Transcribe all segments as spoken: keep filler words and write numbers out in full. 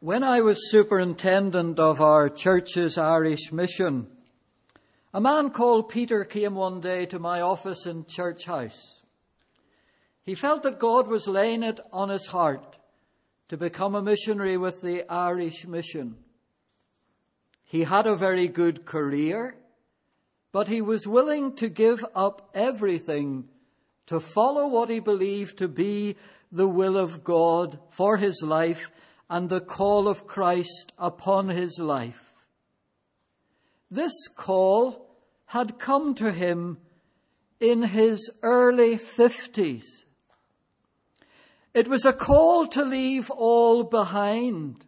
When I was superintendent of our church's Irish mission, a man called Peter came one day to my office in Church House. He felt that God was laying it on his heart to become a missionary with the Irish mission. He had a very good career, but he was willing to give up everything to follow what he believed to be the will of God for his life and the call of Christ upon his life. This call had come to him in his early fifties. It was a call to leave all behind.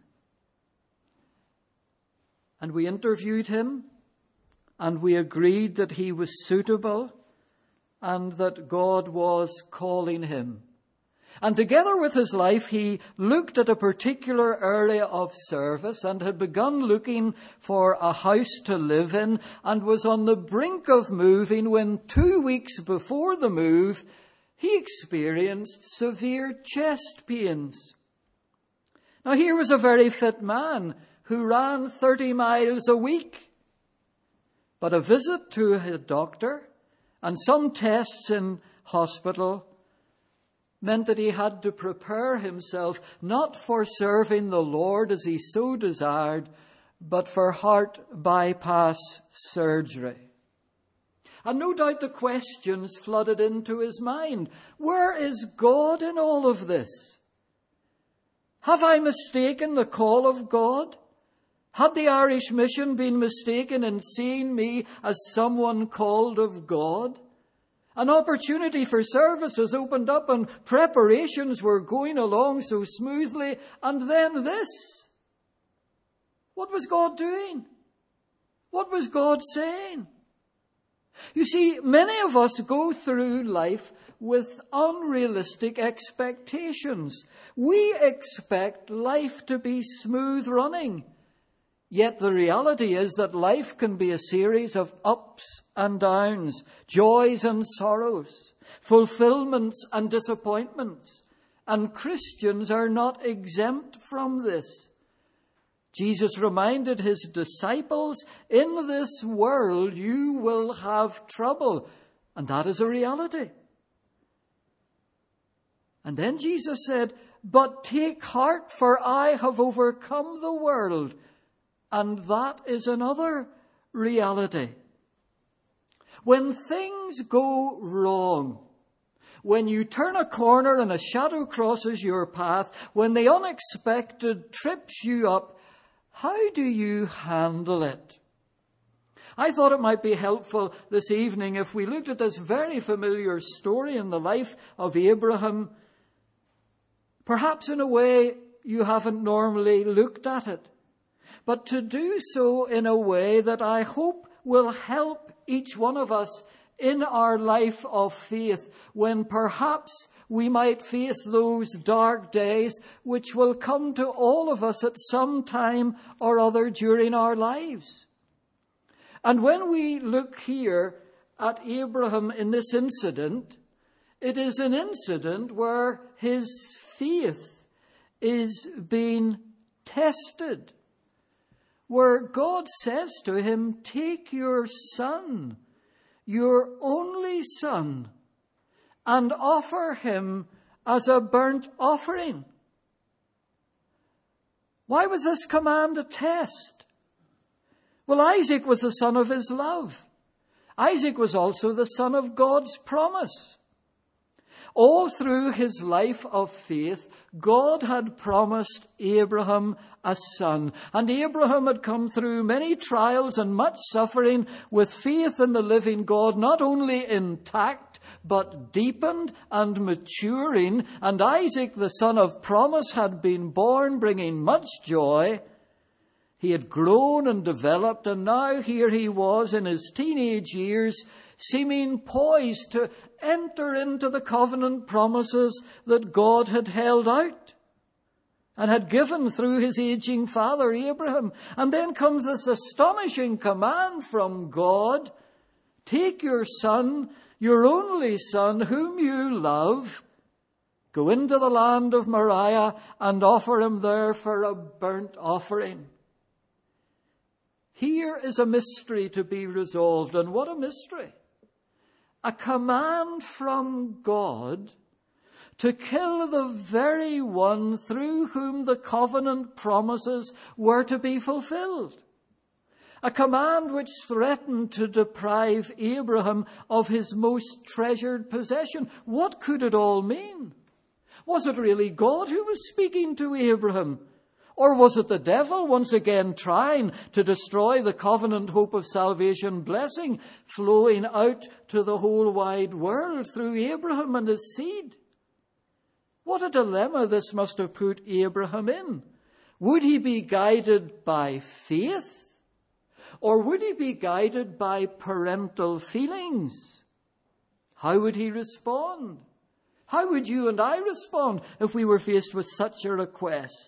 And we interviewed him, and we agreed that he was suitable and that God was calling him. And together with his life, he looked at a particular area of service and had begun looking for a house to live in and was on the brink of moving when two weeks before the move, he experienced severe chest pains. Now, here was a very fit man who ran thirty miles a week. But a visit to a doctor and some tests in hospital meant that he had to prepare himself not for serving the Lord as he so desired, but for heart bypass surgery. And no doubt the questions flooded into his mind. Where is God in all of this? Have I mistaken the call of God? Had the Irish mission been mistaken in seeing me as someone called of God? An opportunity for service was opened up and preparations were going along so smoothly. And then this. What was God doing? What was God saying? You see, many of us go through life with unrealistic expectations. We expect life to be smooth running. Yet the reality is that life can be a series of ups and downs, joys and sorrows, fulfillments and disappointments. And Christians are not exempt from this. Jesus reminded his disciples, in this world you will have trouble. And that is a reality. And then Jesus said, but take heart, for I have overcome the world. And that is another reality. When things go wrong, when you turn a corner and a shadow crosses your path, when the unexpected trips you up, how do you handle it? I thought it might be helpful this evening if we looked at this very familiar story in the life of Abraham, perhaps in a way you haven't normally looked at it. But to do so in a way that I hope will help each one of us in our life of faith when perhaps we might face those dark days which will come to all of us at some time or other during our lives. And when we look here at Abraham in this incident, it is an incident where his faith is being tested. Where God says to him, take your son, your only son, and offer him as a burnt offering. Why was this command a test? Well, Isaac was the son of his love. Isaac was also the son of God's promise. All through his life of faith, God had promised Abraham a son. And Abraham had come through many trials and much suffering with faith in the living God, not only intact, but deepened and maturing. And Isaac, the son of promise, had been born, bringing much joy. He had grown and developed, and now here he was in his teenage years, seeming poised to enter into the covenant promises that God had held out and had given through his aging father Abraham. And then comes this astonishing command from God, take your son, your only son, whom you love, Go into the land of Moriah and offer him there for a burnt offering. Here is a mystery to be resolved, and what a mystery. A command from God to kill the very one through whom the covenant promises were to be fulfilled. A command which threatened to deprive Abraham of his most treasured possession. What could it all mean? Was it really God who was speaking to Abraham? Or was it the devil once again trying to destroy the covenant hope of salvation blessing flowing out to the whole wide world through Abraham and his seed? What a dilemma this must have put Abraham in. Would he be guided by faith? Or would he be guided by parental feelings? How would he respond? How would you and I respond if we were faced with such a request?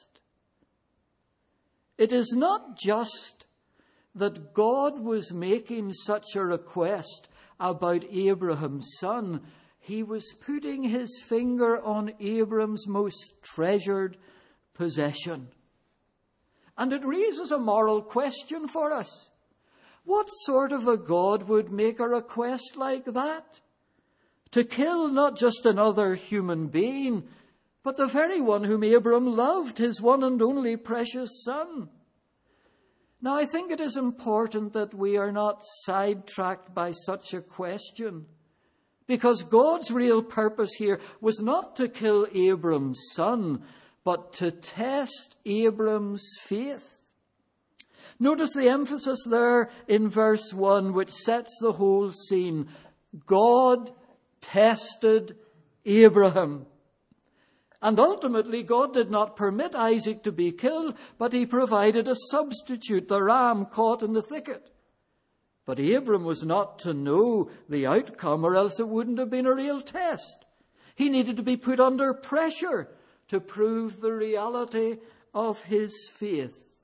It is not just that God was making such a request about Abraham's son. He was putting his finger on Abraham's most treasured possession. And it raises a moral question for us. What sort of a God would make a request like that? To kill not just another human being, but the very one whom Abraham loved, his one and only precious son. Now, I think it is important that we are not sidetracked by such a question, because God's real purpose here was not to kill Abraham's son, but to test Abraham's faith. Notice the emphasis there in verse one, which sets the whole scene. God tested Abraham. And ultimately, God did not permit Isaac to be killed, but he provided a substitute, the ram caught in the thicket. But Abram was not to know the outcome, or else it wouldn't have been a real test. He needed to be put under pressure to prove the reality of his faith.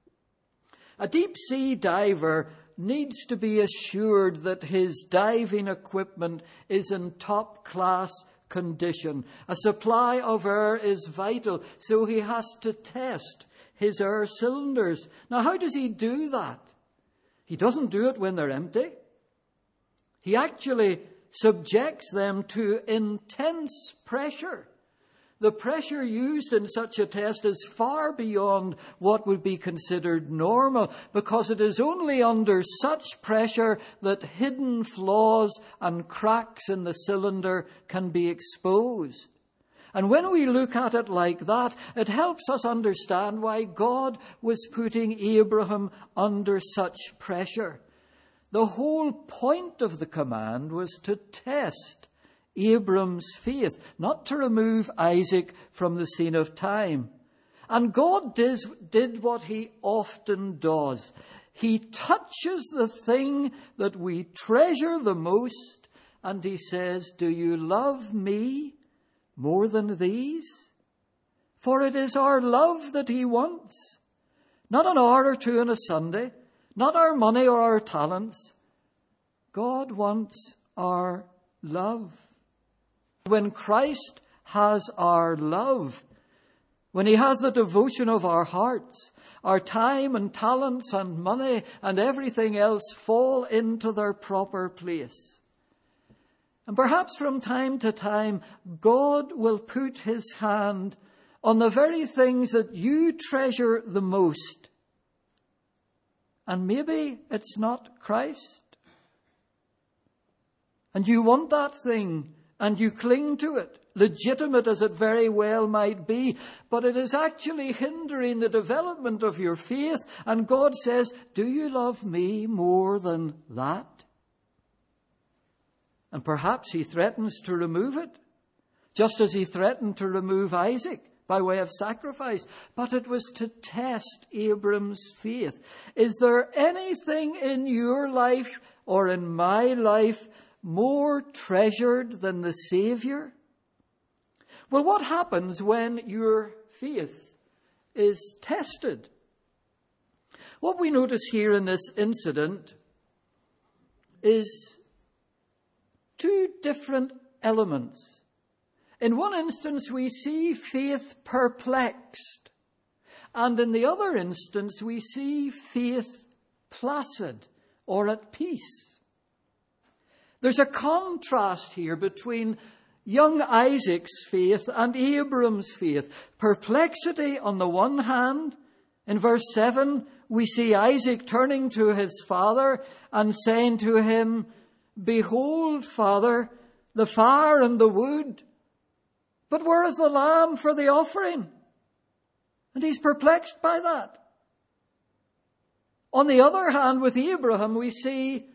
A deep-sea diver needs to be assured that his diving equipment is in top-class condition. A supply of air is vital, so he has to test his air cylinders. Now, how does he do that? He doesn't do it when they're empty. He actually subjects them to intense pressure. The pressure used in such a test is far beyond what would be considered normal, because it is only under such pressure that hidden flaws and cracks in the cylinder can be exposed. And when we look at it like that, it helps us understand why God was putting Abraham under such pressure. The whole point of the command was to test Abram's faith, not to remove Isaac from the scene of time. And God did, did what he often does. He touches the thing that we treasure the most, and he says, "Do you love me more than these?" For it is our love that he wants. Not an hour or two on a Sunday, not our money or our talents. God wants our love. When Christ has our love, when he has the devotion of our hearts, our time and talents and money and everything else fall into their proper place. And perhaps from time to time, God will put his hand on the very things that you treasure the most. And maybe it's not Christ. And you want that thing, and you cling to it, legitimate as it very well might be, but it is actually hindering the development of your faith. And God says, "Do you love me more than that?" And perhaps he threatens to remove it, just as he threatened to remove Isaac by way of sacrifice. But it was to test Abram's faith. Is there anything in your life or in my life more treasured than the Savior? Well, what happens when your faith is tested? What we notice here in this incident is two different elements. In one instance, we see faith perplexed. And in the other instance, we see faith placid or at peace. There's a contrast here between young Isaac's faith and Abram's faith. Perplexity on the one hand. In verse seven, we see Isaac turning to his father and saying to him, "Behold, Father, the fire and the wood, but where is the lamb for the offering?" And he's perplexed by that. On the other hand, with Abraham, we see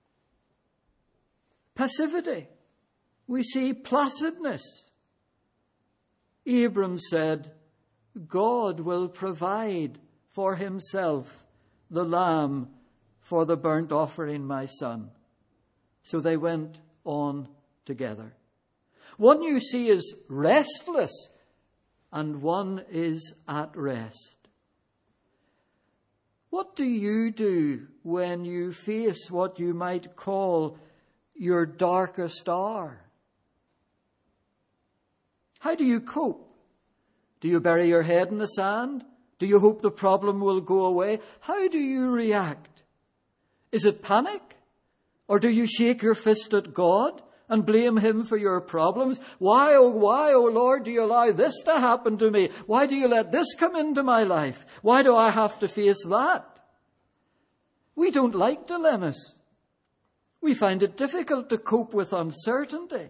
passivity. We see placidness. Abram said, "God will provide for himself the lamb for the burnt offering, my son." So they went on together. One you see is restless, and one is at rest. What do you do when you face what you might call your darkest hour? How do you cope? Do you bury your head in the sand? Do you hope the problem will go away? How do you react? Is it panic? Or do you shake your fist at God and blame him for your problems? Why, oh, why, oh Lord, do you allow this to happen to me? Why do you let this come into my life? Why do I have to face that? We don't like dilemmas. We find it difficult to cope with uncertainty.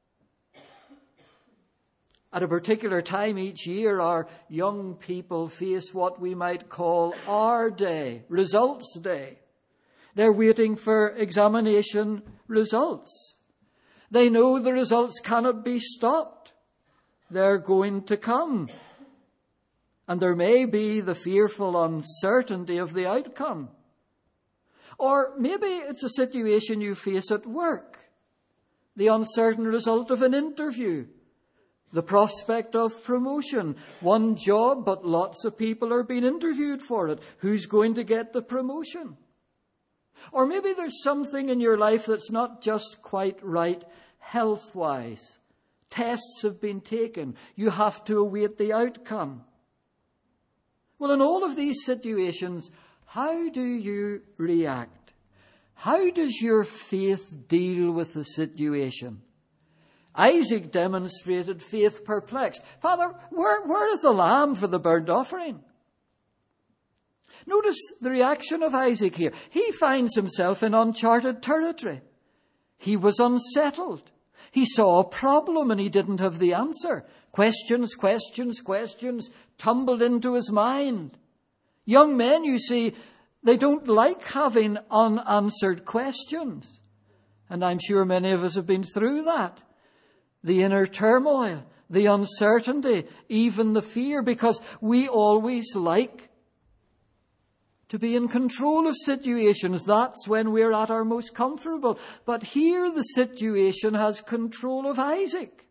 At a particular time each year, our young people face what we might call our day, results day. They're waiting for examination results. They know the results cannot be stopped. They're going to come. And there may be the fearful uncertainty of the outcome. Or maybe it's a situation you face at work. The uncertain result of an interview. The prospect of promotion. One job, but lots of people are being interviewed for it. Who's going to get the promotion? Or maybe there's something in your life that's not just quite right health-wise. Tests have been taken. You have to await the outcome. Well, in all of these situations, how do you react? How does your faith deal with the situation? Isaac demonstrated faith perplexed. Father, where, where is the lamb for the burnt offering? Notice the reaction of Isaac here. He finds himself in uncharted territory. He was unsettled. He saw a problem and he didn't have the answer. Questions, questions, questions tumbled into his mind. Young men, you see, they don't like having unanswered questions. And I'm sure many of us have been through that. The inner turmoil, the uncertainty, even the fear, because we always like to be in control of situations. That's when we're at our most comfortable. But here the situation has control of Isaac.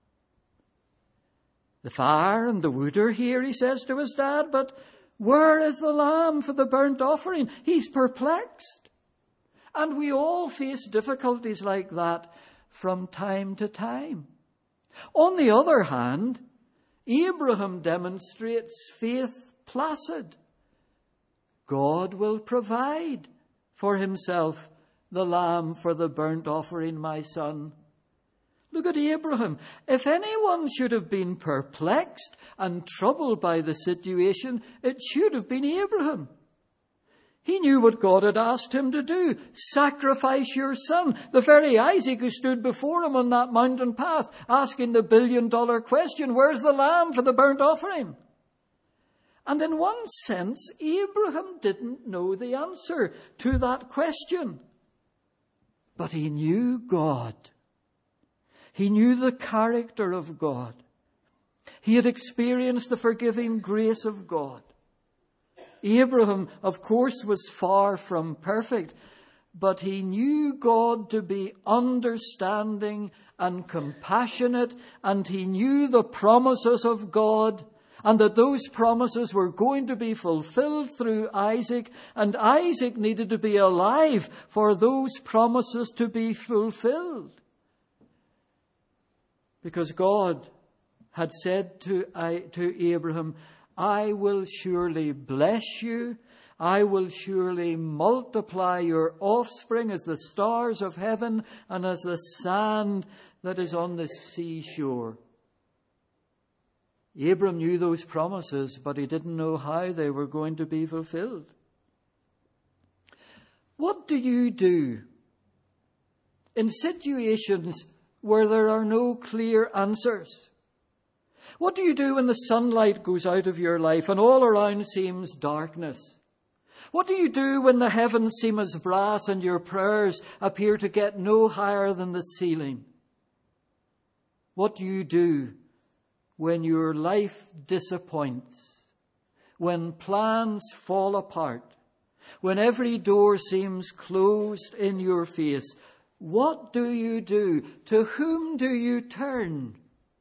The fire and the wood are here, he says to his dad, but where is the lamb for the burnt offering? He's perplexed. And we all face difficulties like that from time to time. On the other hand, Abraham demonstrates faith placid. God will provide for himself the lamb for the burnt offering, my son. Look at Abraham. If anyone should have been perplexed and troubled by the situation, it should have been Abraham. He knew what God had asked him to do. Sacrifice your son. The very Isaac who stood before him on that mountain path, asking the billion dollar question, where's the lamb for the burnt offering? And in one sense, Abraham didn't know the answer to that question. But he knew God. He knew the character of God. He had experienced the forgiving grace of God. Abraham, of course, was far from perfect, but he knew God to be understanding and compassionate, and he knew the promises of God, and that those promises were going to be fulfilled through Isaac, and Isaac needed to be alive for those promises to be fulfilled. because God had said to, I, to Abraham, I will surely bless you. I will surely multiply your offspring as the stars of heaven and as the sand that is on the seashore. Abram knew those promises, but he didn't know how they were going to be fulfilled. What do you do in situations where there are no clear answers? What do you do when the sunlight goes out of your life and all around seems darkness? What do you do when the heavens seem as brass and your prayers appear to get no higher than the ceiling? What do you do when your life disappoints, when plans fall apart, when every door seems closed in your face? What do you do? To whom do you turn?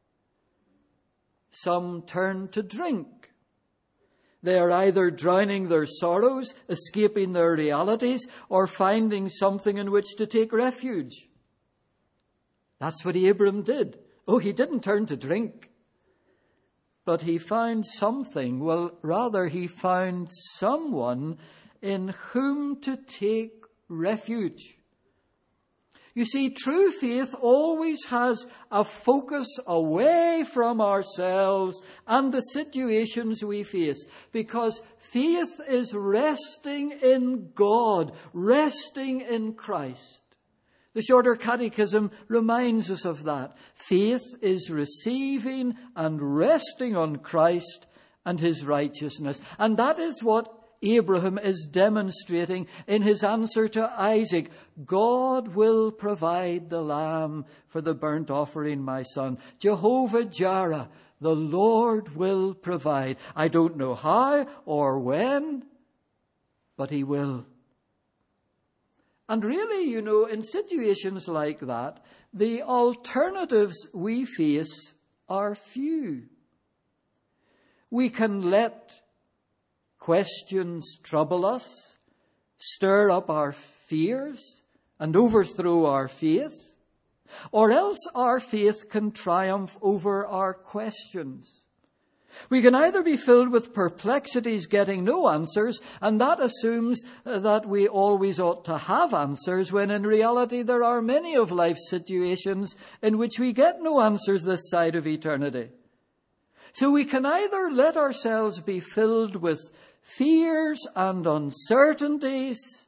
Some turn to drink. They are either drowning their sorrows, escaping their realities, or finding something in which to take refuge. That's what Abram did. Oh, he didn't turn to drink. But he found something. Well, rather, he found someone in whom to take refuge. You see, true faith always has a focus away from ourselves and the situations we face, because faith is resting in God, resting in Christ. The Shorter Catechism reminds us of that. Faith is receiving and resting on Christ and his righteousness. And that is what Abraham is demonstrating in his answer to Isaac. God will provide the lamb for the burnt offering, my son. Jehovah Jireh, the Lord will provide. I don't know how or when, but he will. And really, you know, in situations like that, the alternatives we face are few. We can let questions trouble us, stir up our fears, and overthrow our faith, or else our faith can triumph over our questions. We can either be filled with perplexities getting no answers, and that assumes that we always ought to have answers, when in reality there are many of life's situations in which we get no answers this side of eternity. So we can either let ourselves be filled with fears and uncertainties,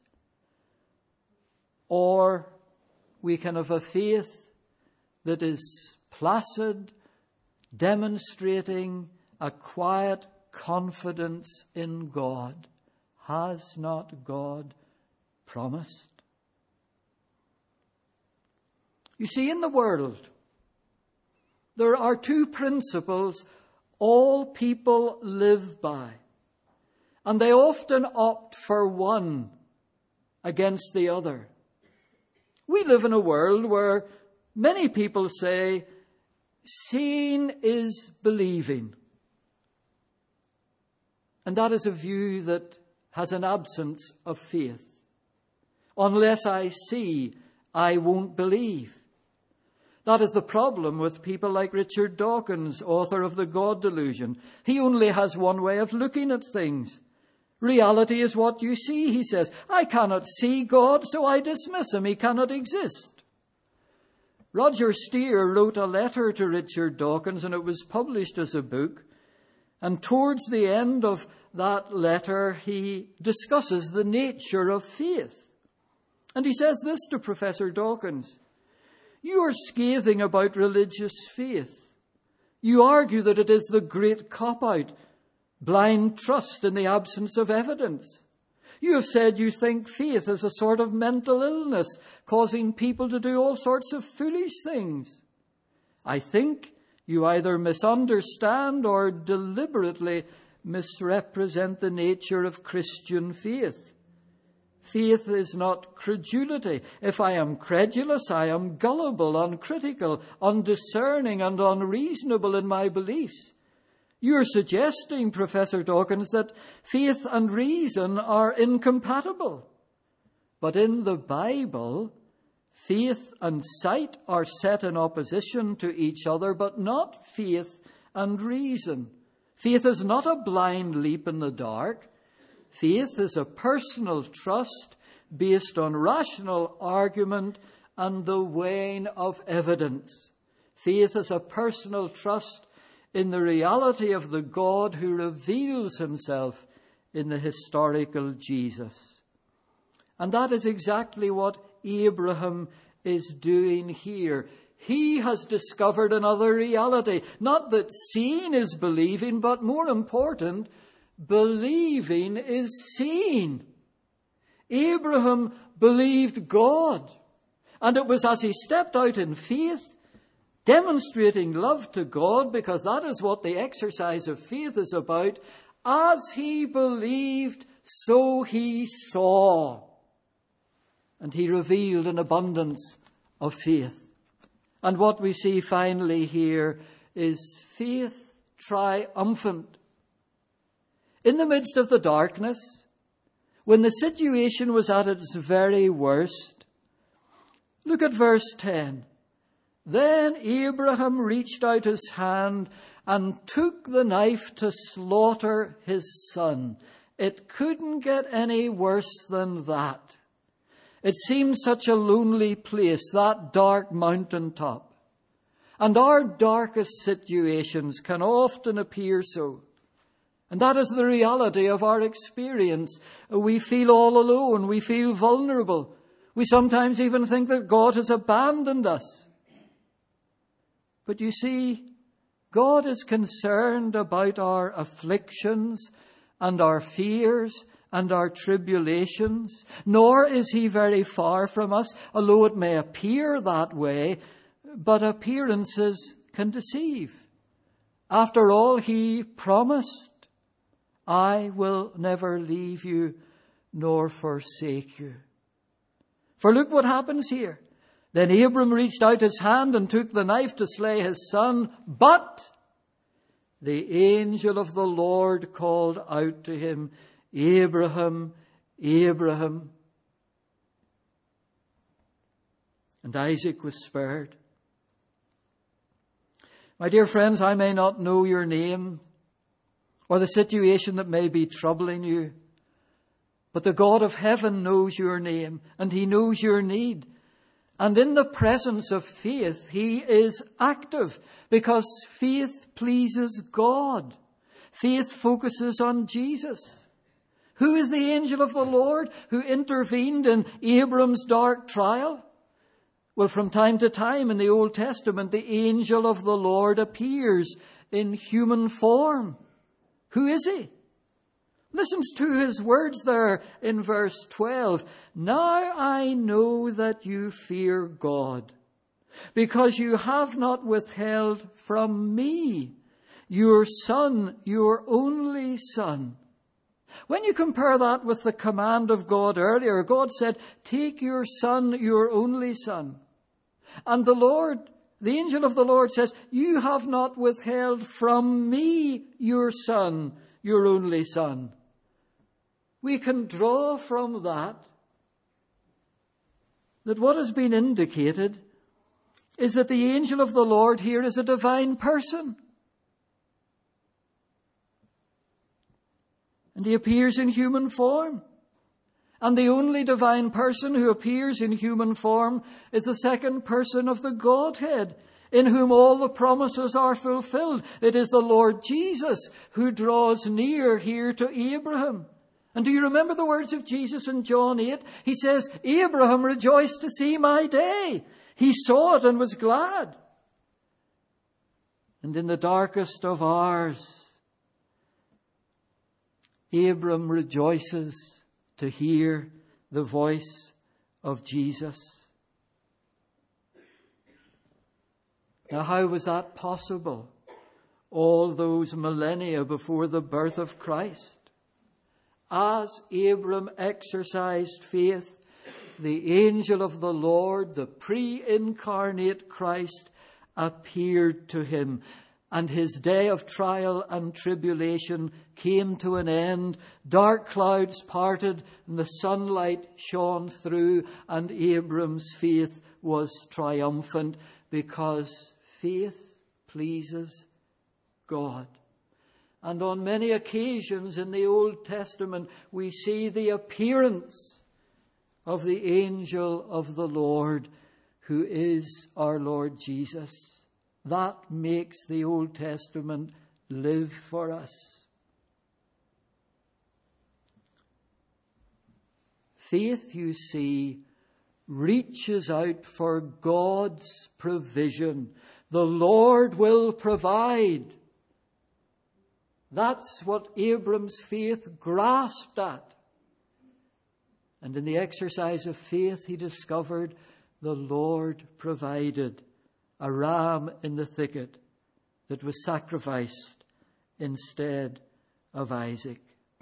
or we can have a faith that is placid, demonstrating a quiet confidence in God. Has not God promised? You see, in the world, there are two principles all people live by, and they often opt for one against the other. We live in a world where many people say, seeing is believing. And that is a view that has an absence of faith. Unless I see, I won't believe. That is the problem with people like Richard Dawkins, author of The God Delusion. He only has one way of looking at things. Reality is what you see, he says. I cannot see God, so I dismiss him. He cannot exist. Roger Steer wrote a letter to Richard Dawkins, and it was published as a book. And towards the end of that letter, he discusses the nature of faith. And he says this to Professor Dawkins: you are scathing about religious faith. You argue that it is the great cop-out, blind trust in the absence of evidence. You have said you think faith is a sort of mental illness, causing people to do all sorts of foolish things. I think you either misunderstand or deliberately misrepresent the nature of Christian faith. Faith is not credulity. If I am credulous, I am gullible, uncritical, undiscerning, and unreasonable in my beliefs. You're suggesting, Professor Dawkins, that faith and reason are incompatible. But in the Bible, Faith and sight are set in opposition to each other, but not faith and reason. Faith is not a blind leap in the dark. Faith is a personal trust based on rational argument and the weighing of evidence. Faith is a personal trust in the reality of the God who reveals himself in the historical Jesus. And that is exactly what Abraham is doing here. He has discovered another reality. Not that seeing is believing, but more important, believing is seeing. Abraham believed God. And it was as he stepped out in faith, demonstrating love to God, because that is what the exercise of faith is about. As he believed, so he saw. And he revealed an abundance of faith. And what we see finally here is faith triumphant. In the midst of the darkness, when the situation was at its very worst, look at verse ten. Then Abraham reached out his hand and took the knife to slaughter his son. It couldn't get any worse than that. It seemed such a lonely place, that dark mountaintop. And our darkest situations can often appear so. And that is the reality of our experience. We feel all alone. We feel vulnerable. We sometimes even think that God has abandoned us. But you see, God is concerned about our afflictions and our fears and our tribulations, nor is he very far from us, although it may appear that way, but appearances can deceive. After all, he promised, I will never leave you nor forsake you. For look what happens here. Then Abram reached out his hand and took the knife to slay his son, but the angel of the Lord called out to him, Abraham, Abraham. And Isaac was spared. My dear friends, I may not know your name or the situation that may be troubling you, but the God of heaven knows your name and he knows your need. And in the presence of faith, he is active because faith pleases God. Faith focuses on Jesus. Who is the angel of the Lord who intervened in Abram's dark trial? Well, from time to time in the Old Testament, the angel of the Lord appears in human form. Who is he? Listen to his words there in verse twelve. Now I know that you fear God, because you have not withheld from me your son, your only son. When you compare that with the command of God earlier, God said, take your son, your only son. And the Lord, the angel of the Lord says, you have not withheld from me your son, your only son. We can draw from that that what has been indicated is that the angel of the Lord here is a divine person. And he appears in human form. And the only divine person who appears in human form is the second person of the Godhead, in whom all the promises are fulfilled. It is the Lord Jesus who draws near here to Abraham. And do you remember the words of Jesus in John eight? He says, Abraham rejoiced to see my day. He saw it and was glad. And in the darkest of hours, Abram rejoices to hear the voice of Jesus. Now, how was that possible all those millennia before the birth of Christ? As Abram exercised faith, the angel of the Lord, the pre-incarnate Christ, appeared to him. and his day of trial and tribulation came to an end. Dark clouds parted and the sunlight shone through, and Abram's faith was triumphant, because faith pleases God. And on many occasions in the Old Testament we see the appearance of the angel of the Lord, who is our Lord Jesus. That makes the Old Testament live for us. Faith, you see, reaches out for God's provision. The Lord will provide. That's what Abram's faith grasped at. And in the exercise of faith, he discovered the Lord provided a ram in the thicket that was sacrificed instead of Isaac.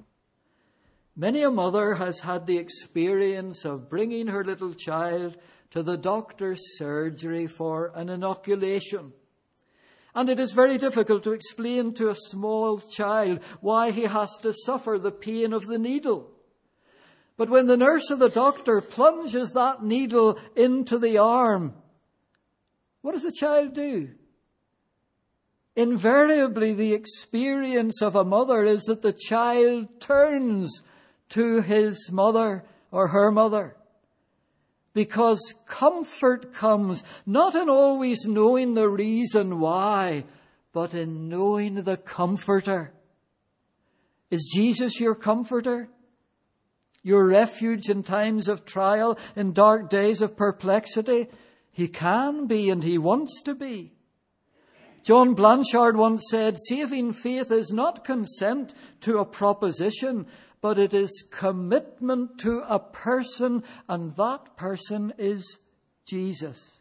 Many a mother has had the experience of bringing her little child to the doctor's surgery for an inoculation. And it is very difficult to explain to a small child why he has to suffer the pain of the needle. But when the nurse or the doctor plunges that needle into the arm, what does the child do? Invariably, the experience of a mother is that the child turns to his mother or her mother, because comfort comes not in always knowing the reason why, but in knowing the Comforter. Is Jesus your comforter? Your refuge in times of trial, in dark days of perplexity? He can be, and he wants to be. John Blanchard once said, saving faith is not consent to a proposition, but it is commitment to a person, and that person is Jesus.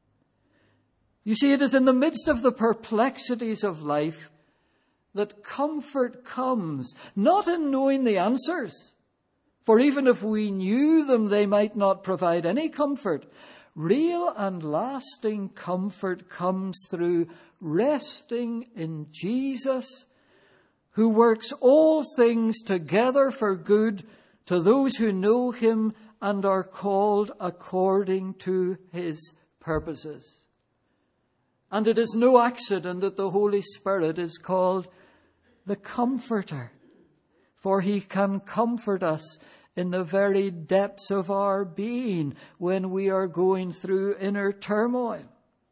You see, it is in the midst of the perplexities of life that comfort comes, not in knowing the answers, for even if we knew them, they might not provide any comfort. Real and lasting comfort comes through resting in Jesus, who works all things together for good to those who know him and are called according to his purposes. And it is no accident that the Holy Spirit is called the Comforter, for he can comfort us in the very depths of our being when we are going through inner turmoil.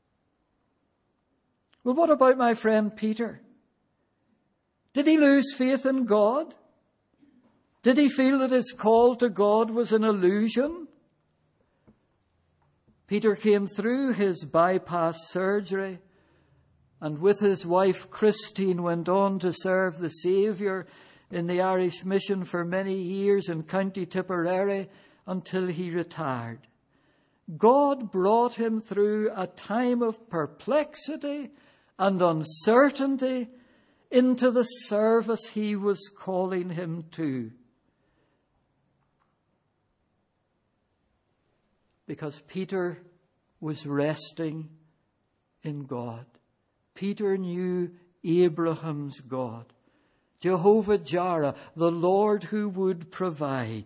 Well, what about my friend Peter? Did he lose faith in God? Did he feel that his call to God was an illusion? Peter came through his bypass surgery and with his wife Christine went on to serve the Saviour in the Irish mission for many years in County Tipperary until he retired. God brought him through a time of perplexity and uncertainty into the service he was calling him to. Because Peter was resting in God. Peter knew Abraham's God, Jehovah Jireh, the Lord who would provide.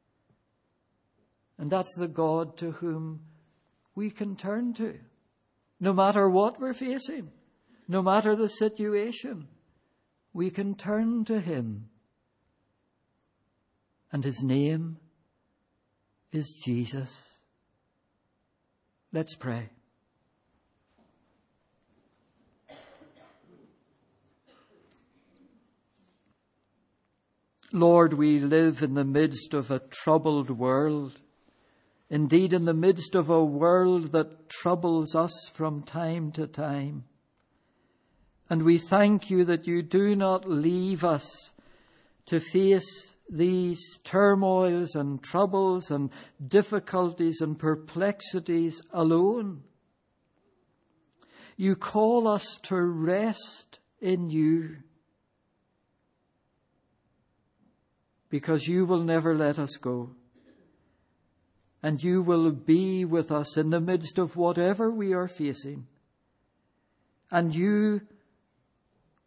And that's the God to whom we can turn to, no matter what we're facing, no matter the situation. We can turn to him. And his name is Jesus. Let's pray. Lord, we live in the midst of a troubled world. Indeed, in the midst of a world that troubles us from time to time. And we thank you that you do not leave us to face these turmoils and troubles and difficulties and perplexities alone. You call us to rest in you, because you will never let us go. And you will be with us in the midst of whatever we are facing. And you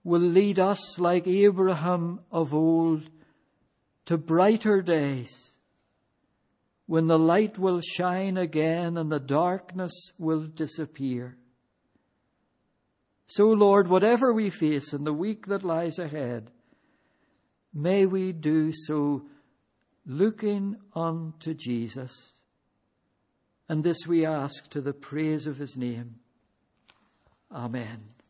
will lead us like Abraham of old to brighter days, when the light will shine again and the darkness will disappear. So, Lord, whatever we face in the week that lies ahead, may we do so looking unto Jesus. And this we ask to the praise of his name. Amen.